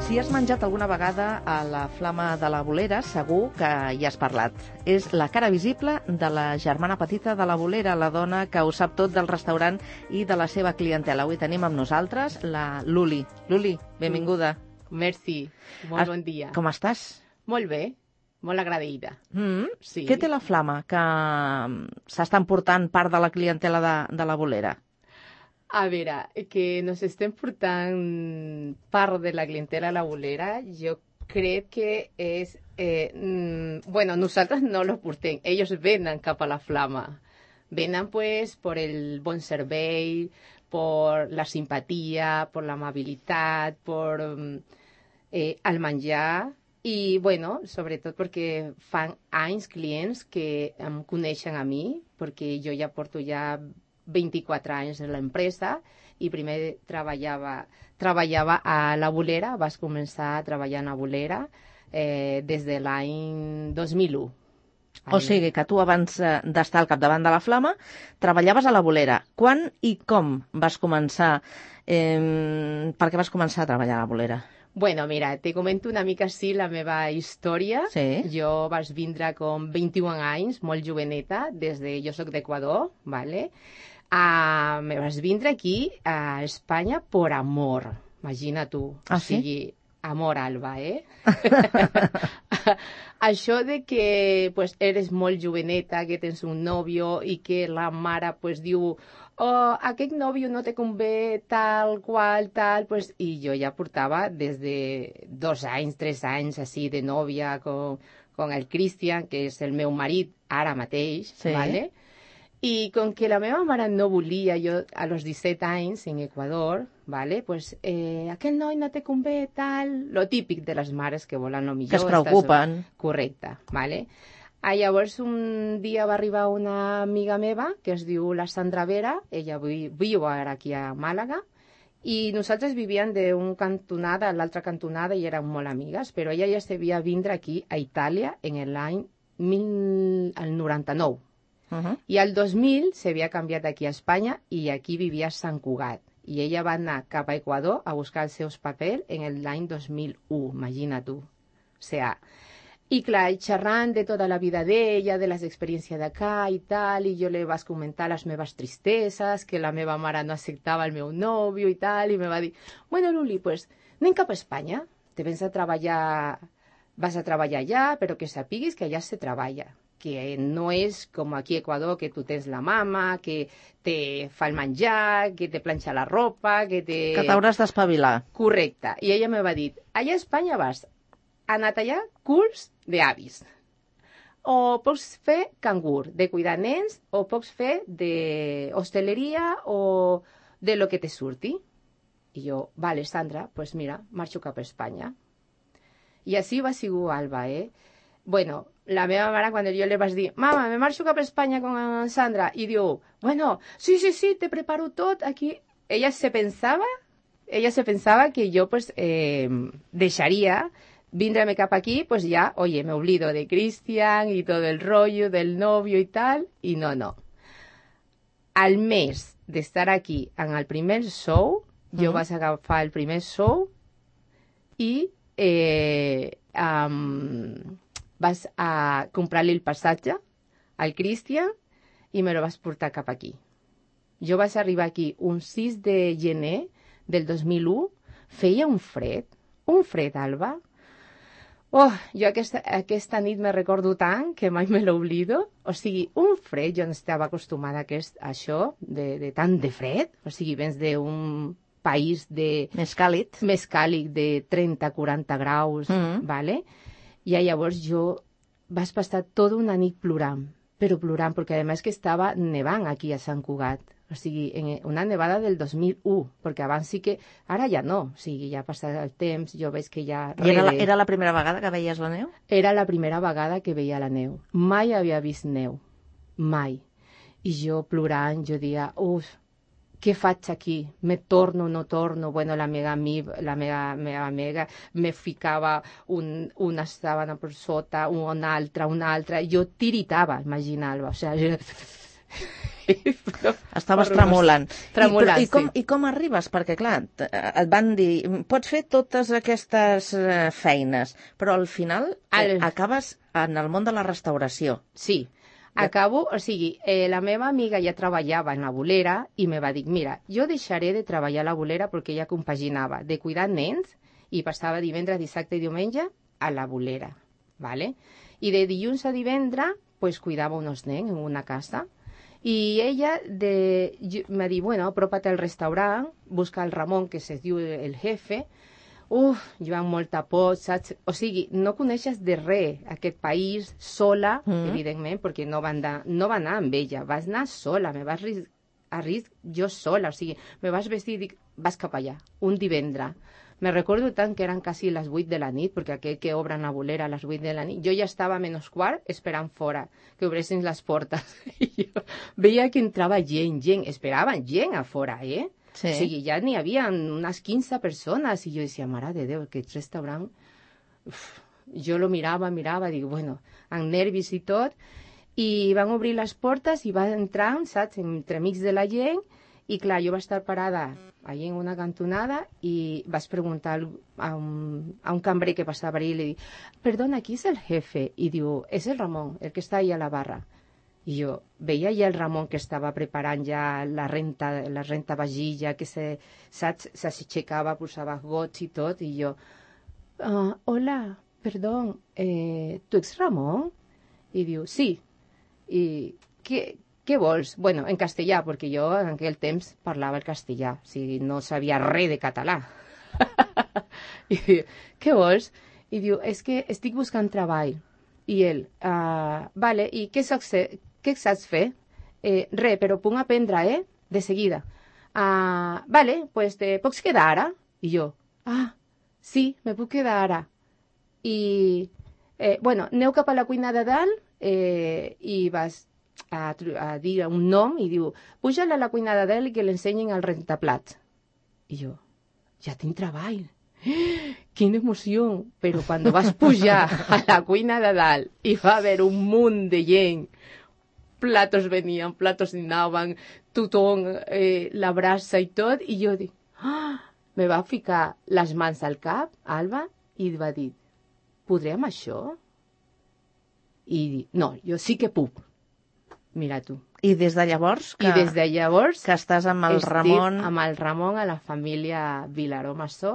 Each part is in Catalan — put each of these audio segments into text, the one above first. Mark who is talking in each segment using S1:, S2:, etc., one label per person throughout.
S1: Si has menjat alguna vegada a la Flama de la Bolera, segur que hi has parlat. És la cara visible de la germana petita de la Bolera, la dona que ho sap tot del restaurant i de la seva clientela. Avui tenim amb nosaltres la Luli. Luli, benvinguda.
S2: Merci, molt bon dia.
S1: Com estàs?
S2: Molt bé, molt agraïda. Sí.
S1: Què té la Flama que s'està emportant part de la clientela de la Bolera?
S2: A veure, que nos estem portant part de la clientela a la Bolera, jo crec que és... bueno, nosaltres no los portem, ells venen cap a la Flama. Venen pues por el bon servei, por la simpatia, por l'amabilitat, por el menjar i, bueno, sobretot perquè fan anys clients que em coneixen a mi, perquè jo ja porto ja 24 anys en l'empresa i primer treballava a la Bolera, vas començar treballant a Bolera des de l'any 2001.
S1: O sigui que tu abans d'estar al capdavant de la Flama treballaves a la Bolera. Quan i com vas començar? Per què vas començar a treballar a la Bolera?
S2: Bueno, mira, te comento una mica així la meva història.
S1: Sí.
S2: Jo vaig vindre com 21 anys, molt joveneta, jo soc d'Equador, ¿vale? Me vas vindre aquí a Espanya por amor, imagina tu.
S1: Ah, sí?
S2: O sigui, amor alba, Això de que pues, eres molt joveneta, que tens un nòvio i que la mare pues, diu aquest nòvio no te convé tal qual, tal, pues, i jo ja portava des de 2 anys, 3 anys, així, de nòvia con el Cristian, que és el meu marit ara mateix,
S1: sí.
S2: ¿vale? I com que la meva mare no volia, jo a los 17 anys en Equador, ¿vale? Pues aquell noi no te convé, tal... Lo típic de les mares que volen lo millor.
S1: Que es preocupen.
S2: Correcte, ¿vale? Llavors un dia va arribar una amiga meva que es diu la Sandra Vera, ella viu ara aquí a Màlaga, i nosaltres vivíem d'un cantonada a l'altra cantonada i érem molt amigues, però ella ja s'havia vindre aquí a Itàlia en l'any 99. I al 2000 s'havia canviat aquí a Espanya i aquí vivia a Sant Cugat. I ella va anar cap a Equador a buscar els seus papers en l'any 2001, imagina tu. O sea, i clar, xerrant de tota la vida d'ella, de les experiències d'acá i tal, i jo li vaig comentar les meves tristeses, que la meva mare no acceptava el meu nòvio i tal, i me va dir, bueno, Luli, pues anem cap a Espanya, te vas a treballar allà, però que sapiguis que allà se treballa, que no és com aquí a Equador, que tu tens la mama, que te fa el menjar, que te planxa la ropa, que
S1: t'hauràs d'espavilar.
S2: Correcte. I ella me va dir, allà a Espanya vas a netejar culs d'avis. O pots fer cangur, de cuidar nens, o pots fer d'hostaleria o de lo que te surti. I jo, vale, Sandra, pues mira, marxo cap a Espanya. I així va sigut Alba, Bueno, la meva mare, quan jo li vaig dir, mama, me marxo cap a Espanya con Sandra, i diu, bueno, sí, te preparo tot aquí. Ella se pensava que jo pues, deixaria vindreme cap aquí, pues ya, oye, me olvido de Cristian y todo el rollo del novio y tal, y no. Al mes d'estar aquí en el primer show, jo vaig agafar el primer show i vas a comprar-li el passatge al Cristian i me lo vas portar cap aquí. Jo vaig arribar aquí un 6 de gener del 2001, feia un fred, Alba. Oh, jo aquesta nit me recordo tant que mai me l'oblido. O sigui, un fred, jo no estava acostumada a això, de tant de fred. O sigui, vens d'un país
S1: més càlid
S2: de 30-40 graus, ¿vale? I llavors jo vaig passar tota una nit plorant, perquè a més que estava nevant aquí a Sant Cugat. O sigui, una nevada del 2001, perquè abans sí que... Ara ja no, o sigui, ja ha passat el temps, jo veig que ja...
S1: I era la primera vegada que veies la neu?
S2: Era la primera vegada que veia la neu. Mai havia vist neu, mai. I jo plorant, jo deia, què faig aquí? Me torno, no torno? Bueno, la meva amiga me ficava una sàbana per sota, una altra. Jo tiritava, imagina, Alba. O sigui,
S1: Estaves tremolant.
S2: Tremolant,
S1: I com arribes? Perquè, clar, et van dir, pots fer totes aquestes feines, però al final acabes en el món de la restauració.
S2: Sí, acabo, o sigui, la meva amiga ja treballava en la bolera i me va dir, mira, jo deixaré de treballar a la bolera perquè ella compaginava de cuidar nens i passava divendres, dissabte i diumenge a la bolera, ¿vale? I de dilluns a divendres, pues cuidava uns nens en una casa. I ella m'ha dit, bueno, apropa't al restaurant, busca el Ramon, que se diu el jefe. Jo amb molta por, saps? O sigui, no coneixes de res aquest país sola, evidentment, perquè no va anar amb ella, vas anar sola, me vas a risc jo sola, o sigui, me vas vestir i dic, vas cap allà, un divendres. Me recordo tant que eren quasi les 8 de la nit, perquè aquell que obren la bolera a les 8 de la nit, jo ja estava a menys quart esperant fora, que obressin les portes. I jo veia que entrava gent, esperaven gent a fora,
S1: Sí.
S2: O sigui, ja n'hi havia unes 15 persones, i jo decía, mare de Déu, aquest restaurant... Jo lo mirava, dic, bueno, amb nervis i tot, i van obrir les portes i va entrant, saps, entremig de la gent, i clar, jo vaig estar parada allà en una cantonada i vaig preguntar a un cambrer que passava allà i li dic, perdona, qui és el jefe? I diu, és el Ramon, el que està allà a la barra. I jo veia ja el Ramon que estava preparant ja la renta vagilla, que s'aixecava, posava gots i tot, i jo, hola, perdó, tu ets Ramon? I diu, sí. I què vols? Bueno, en castellà, perquè jo en aquell temps parlava el castellà, o sigui, no sabia res de català. I diu, què vols? I diu, és que estic buscant treball. I ell, vale, i què saps fer? Res, però puc aprendre, de seguida. Vale, pues te pots quedar ara? I jo, sí, me puc quedar ara. I, bueno, aneu cap a la cuina de dalt i vas a dir un nom i diu, puja-la a la cuina de dalt i que l'ensenyin al rentaplats. I jo, ja tinc treball. Quina emoció! Però quan vas pujar a la cuina de dalt i va haver un munt de gent, platos venien, platos anaven, tothom, la brasa i tot, i jo dic, me va ficar les mans al cap, Alba, i va dir, podrem això? I dic, no, jo sí que puc. Mira tu.
S1: I des de llavors que estàs amb el Ramon...
S2: amb el Ramon a la família Vilaró Massó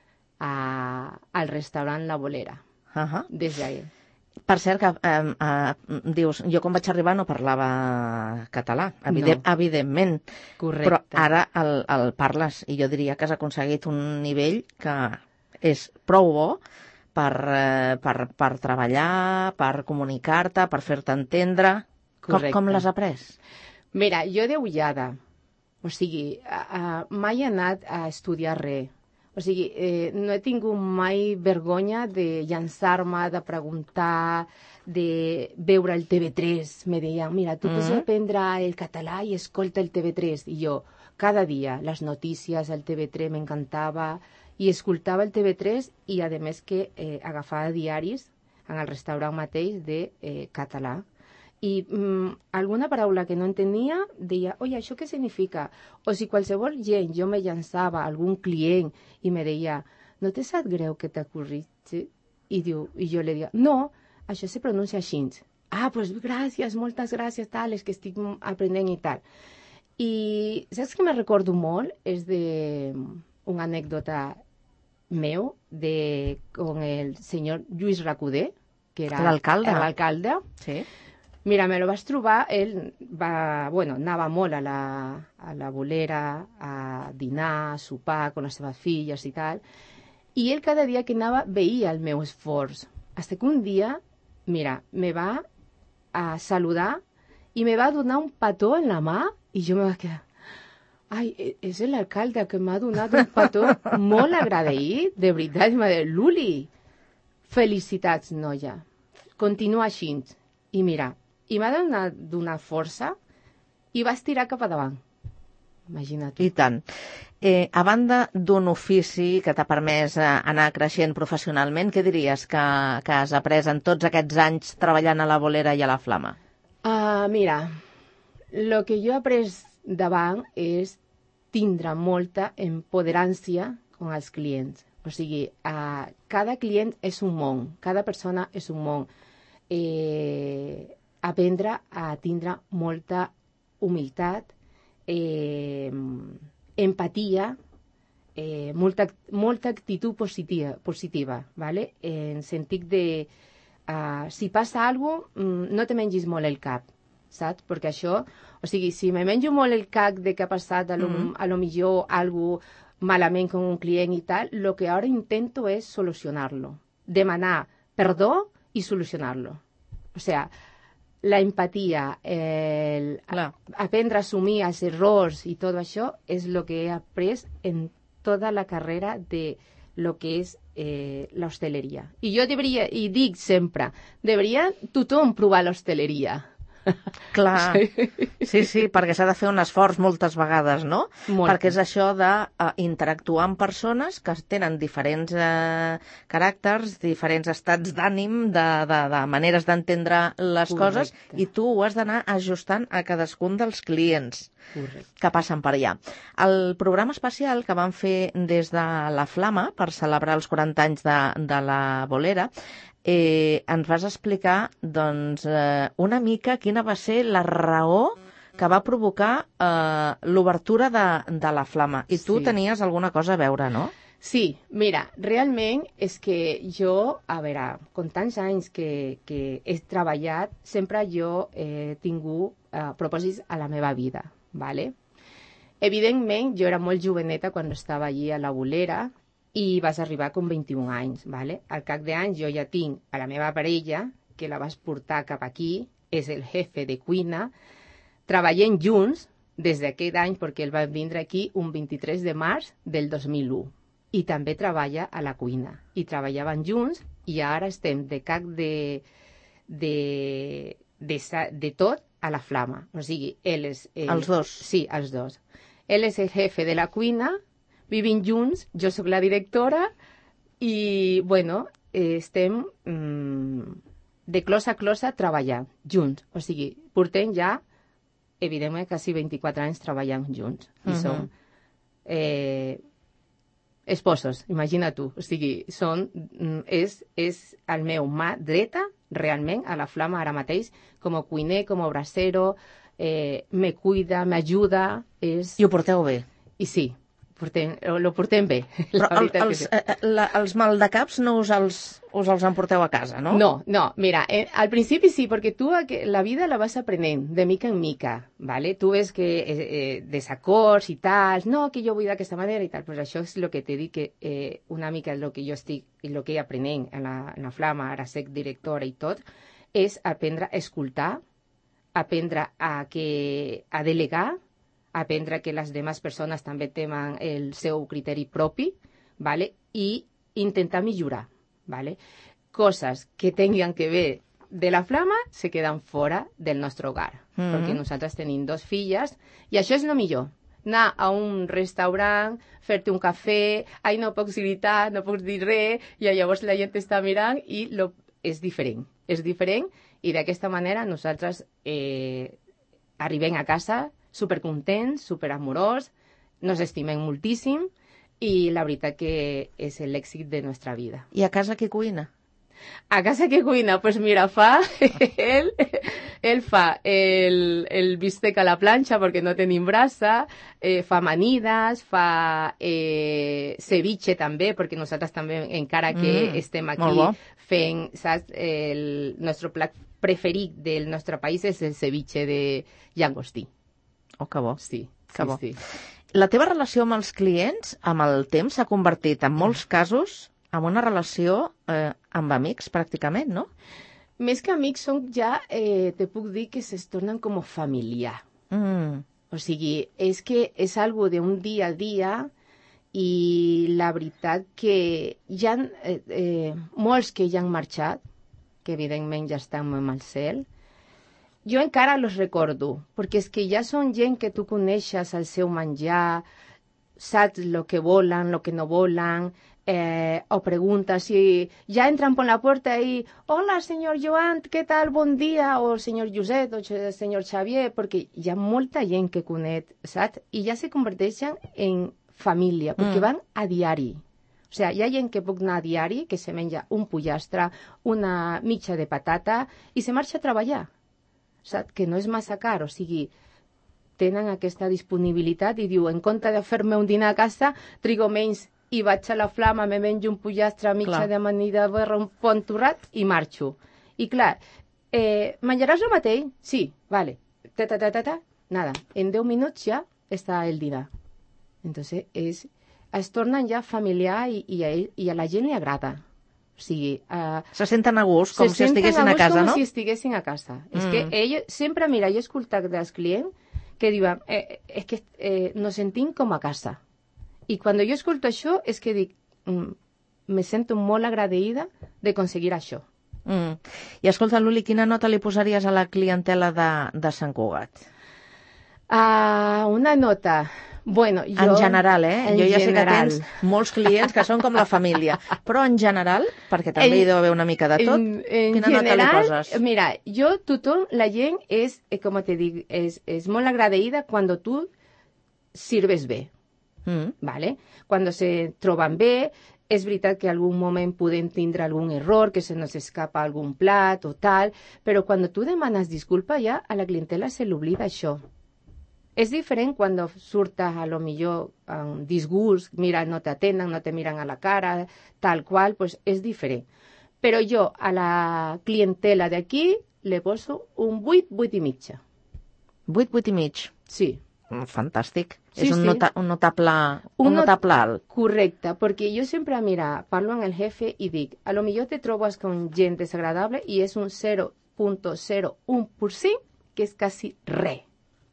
S2: al restaurant La Bolera. Des d'ahir.
S1: Per cert, que dius, jo quan vaig arribar no parlava català, evidentment.
S2: Correcte.
S1: Però ara el parles i jo diria que has aconseguit un nivell que és prou bo per treballar, per comunicar-te, per fer-te entendre... Com l'has après?
S2: Mira, jo d'ullada, o sigui, mai he anat a estudiar res. O sigui, no he tingut mai vergonya de llançar-me, de preguntar, de veure el TV3. Me deien, mira, tu pots aprendre el català i escolta el TV3. I jo, cada dia, les notícies, el TV3 m'encantava, i escoltava el TV3 i, a més, que agafava diaris en el restaurant mateix de català. I alguna paraula que no entenia, deia, oi, això què significa? O si qualsevol gent, jo me llançava a algun client i me deia, no te sap greu que t'acurritxi? I jo li deia, no, això se pronuncia així. Pues gràcies, moltes gràcies, tal, és que estic aprenent i tal. I saps que me recordo molt? És una anècdota meu con el senyor Lluís Recoder, que era l'alcalde.
S1: Sí.
S2: Mira, me lo vas trobar, ell anava molt a la bolera a dinar, a sopar amb les seves filles i tal, i ell cada dia que anava veia el meu esforç. Fins que un dia, mira, me va a saludar i me va donar un petó en la mà i jo me vaig quedar, és l'alcalde que m'ha donat un petó molt agraït, de veritat, i m'ha dit, Luli, felicitats, noia, continua així. I mira, i m'ha donat força i va estirar cap a davant. Imagina't.
S1: I tant. A banda d'un ofici que t'ha permès anar creixent professionalment, què diries que has après en tots aquests anys treballant a la Bolera i a la Flama?
S2: Mira, el que jo he après davant és tindre molta empoderància amb els clients. O sigui, cada client és un món, cada persona és un món. Aprendre a tindre molta humilitat, empatia, molta actitud positiva, ¿vale? En sentit de, si passa alguna cosa, no te mengis molt el cap, saps? Perquè això, o sigui, si me menjo molt el cap de que ha passat a lo millor algo malament con un client i tal, lo que ara intento és solucionar-lo, demanar perdó i solucionar-lo. O sea, la empatia, aprendre a assumir els errors i tot això és el que he après en tota la carrera de lo que és l'hostaleria. I jo i dic sempre, deberia tothom provar l'hostaleria.
S1: Clar, sí, perquè s'ha de fer un esforç moltes vegades, no? Perquè és això d'interactuar amb persones que tenen diferents caràcters, diferents estats d'ànim, de maneres d'entendre les coses, i tu ho has d'anar ajustant a cadascun dels clients que passen per allà. El programa especial que van fer des de la Flama per celebrar els 40 anys de la Bolera, ens vas explicar doncs, una mica quina va ser la raó que va provocar l'obertura de la Flama. I tu tenies alguna cosa a veure, no?
S2: Sí, mira, realment és que jo, a veure, con tants anys que he treballat, sempre jo he tingut propòsits a la meva vida, ¿vale? Evidentment, jo era molt joveneta quan estava allí a la Bolera, i vas arribar com 21 anys, ¿vale? Al cap d'anys jo ja tinc a la meva parella, que la vas portar cap aquí, és el jefe de cuina, treballem junts des d'aquest any, perquè ell va vindre aquí un 23 de març del 2001, i també treballa a la cuina, i treballaven junts, i ara estem de cap de tot a la Flama. O sigui, ell és...
S1: Els dos?
S2: Sí, els dos. Ell és el jefe de la cuina, vivim junts, jo sóc la directora i, bueno, estem de clos a closa treballant junts. O sigui, portem ja, evidentment, quasi 24 anys treballant junts. I som esposos, imagina tu. O sigui, és el meu mà dreta, realment, a la Flama ara mateix, com a cuiner, com a bracero, me cuida, m'ajuda. I
S1: ho porteu bé?
S2: I sí. Lo portem bé.
S1: Però els maldecaps no us els emporteu a casa, no?
S2: No, mira, al principi sí, perquè tu la vida la vas aprenent de mica en mica, ¿vale? Tu ves que desacords i tal, no, que jo vull d'aquesta manera i tal, pues això és el que t'he dit que una mica el que jo estic i el que he aprenent en la Flama, ara soc directora i tot, és aprendre a escoltar, aprendre a delegar, aprendre que les demás persones també tenen el seu criteri propi, ¿vale? I intentar millorar, ¿vale? Coses que tinguin que ver de la Flama se queden fora del nostre hogar, perquè nosaltres tenim 2 filles i això és el millor. Anar a un restaurant, fer-te un cafè, no pots gritar, no pots dir res, i llavors la gent està mirant i és diferent. És diferent i d'aquesta manera nosaltres arribem a casa supercontents, superamorós, nos estimem moltíssim i la veritat que és l'èxit de nostra vida.
S1: I a casa qui cuina?
S2: A casa què cuina? Pues mira, ell fa el bistec a la planxa perquè no tenim brasa, fa amanides, fa ceviche també, perquè nosaltres també, encara que estem aquí fent, saps, el nostre plat preferit del nostre país és el ceviche de llangostí.
S1: Oh, que bo.
S2: Sí,
S1: que bo.
S2: Sí.
S1: La teva relació amb els clients, amb el temps, s'ha convertit en molts casos en una relació amb amics, pràcticament, no?
S2: Més que amics, te puc dir que es tornen com familiar. O sigui, és que és algo d'un dia a dia i la veritat que hi ha molts que ja han marxat, que evidentment ja estan amb el cel. Jo encara los recordo, perquè és que ja són gent que tu coneixes el seu menjar, saps lo que volan, lo que no volan, o preguntas si ya entran por la puerta y hola senyor Joan, què tal, bon dia, o senyor Josep, o senyor Xavier, perquè hi ha molta gent que conec, saps? I ja se converteixen en família, perquè van a diari. O sigui, hi ha gent que puc anar a diari, que se menja un pollastre, una mitja de patata, i se marxa a treballar. Saps? Que no és massa car, o sigui, tenen aquesta disponibilitat i diu, en compte de fer-me un dinar a casa, trigo menys i vaig a la Flama, me menjo un pollastre, mitja de amanida, un pont torrat i marxo. I clar, menjaràs el mateix? Sí, vale. Nada, en 10 minuts ja està el dinar. Entonces, es tornen ja familiar i a la gent li agrada. O sigui,
S1: se senten a gust, com si estiguessin a casa, no?
S2: Com si estiguessin a casa. És que ells, sempre, mira, jo he escoltat dels clients que diuen, és que nos sentim com a casa. I quan jo escolto això, és que dic, me sento molt agraïda de aconseguir això.
S1: I escolta, Luli, quina nota li posaries a la clientela de Sant Cugat?
S2: Una nota... Bueno, jo,
S1: en general, jo ja sé que tens molts clients que són com la família, però en general, perquè també hi deu haver una mica de tot, quina nota li poses?
S2: Mira, jo, tothom, la gent és, com te dic, és molt agraïda quan tu sirves bé, ¿vale? Quan se troben bé, és veritat que en algun moment podem tindre algun error, que se nos escapa algun plat o tal, però quan tu demanes disculpa ja a la clientela se l'oblida això. És diferent quan surtes a lo millor amb disgust, mira, no t'atenen, no te miren a la cara, tal qual, pues és diferent. Però jo a la clientela d'aquí le poso un 8, 8 i mitja.
S1: 8, 8 i mig?
S2: Sí.
S1: Fantàstic.
S2: Sí,
S1: és un notable alt.
S2: Correcte, perquè jo sempre, mira, parlo amb el jefe i dic, a lo millor te trobes con gent desagradable i és un 0.01%, que és quasi res.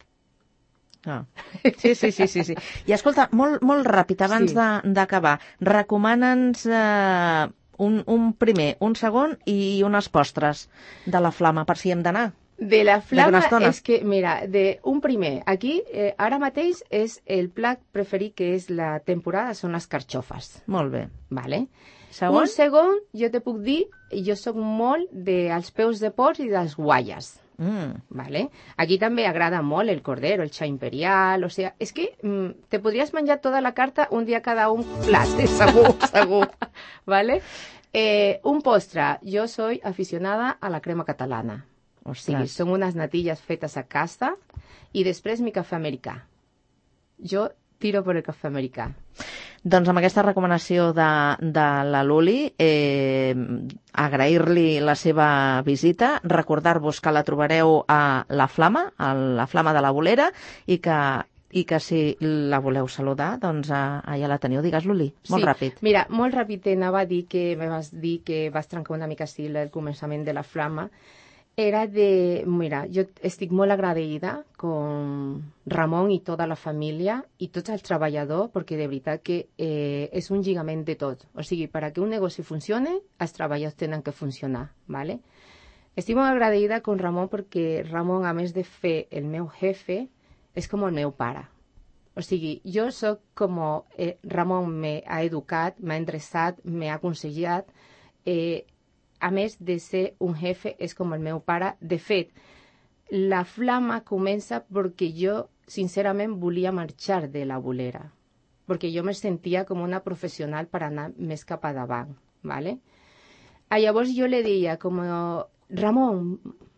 S1: Sí. I escolta, molt ràpid, abans d'acabar, recomana'ns un primer, un segon i unes postres de la Flama, per si hem d'anar.
S2: De la Flama és que, mira, un primer, aquí, ara mateix, és el plat preferit, que és la temporada, són les carxofes.
S1: Molt bé.
S2: Vale.
S1: Segon?
S2: Un segon, jo te puc dir, jo soc molt dels peus de porc i dels guaies. Vale. Aquí també agrada molt el cordero, el xa imperial, o sigui, és que te podries menjar tota la carta un dia cada un plat, segur. Vale. Un postre, jo soy aficionada a la crema catalana. O sigui, són unes natilles fetes a casa i després mi cafè americà. Jo tiro per el cafè americà.
S1: Doncs amb aquesta recomanació de la Luli, agrair-li la seva visita, recordar-vos que la trobareu a la Flama de la Bolera, i que si la voleu saludar, doncs allà la teniu. Digues, Luli, molt ràpid.
S2: Mira, molt ràpid t'anava a dir que me vas dir que vas trencar una mica el començament de la Flama. Mira, jo estic molt agraïda con Ramon i tota la família i tots els treballadors, perquè de veritat que és un lligament de tot. O sigui, perquè un negoci funcione, els treballadors tenen que funcionar, ¿vale? Estic molt agraïda con Ramon perquè Ramon, a més de fer el meu jefe, és com el meu pare. O sigui, jo soc com... Ramon m'ha educat, m'ha endreçat, m'ha aconsellat, a més de ser un jefe, és com el meu pare. De fet, la Flama comença perquè jo, sincerament, volia marxar de la Bolera, perquè jo me sentia com una professional per anar més cap a davant, ¿vale? Llavors jo le deia, com, Ramon,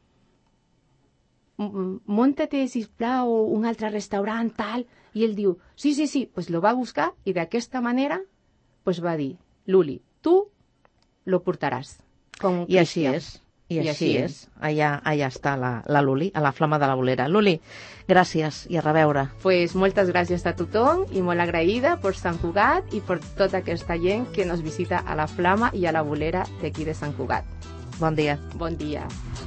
S2: munta-te, sisplau, un altre restaurant, tal, i ell diu, sí, pues lo va buscar, i d'aquesta manera, pues va dir, Luli, tu lo portaràs.
S1: I així és. Allà està la Luli, a la Flama de la Bolera. Luli, gràcies i a reveure.
S2: Pues moltes gràcies a tothom i molt agraïda per Sant Cugat i per tota aquesta gent que nos visita a la Flama i a la Bolera d'aquí de Sant Cugat.
S1: Bon dia.
S2: Bon dia.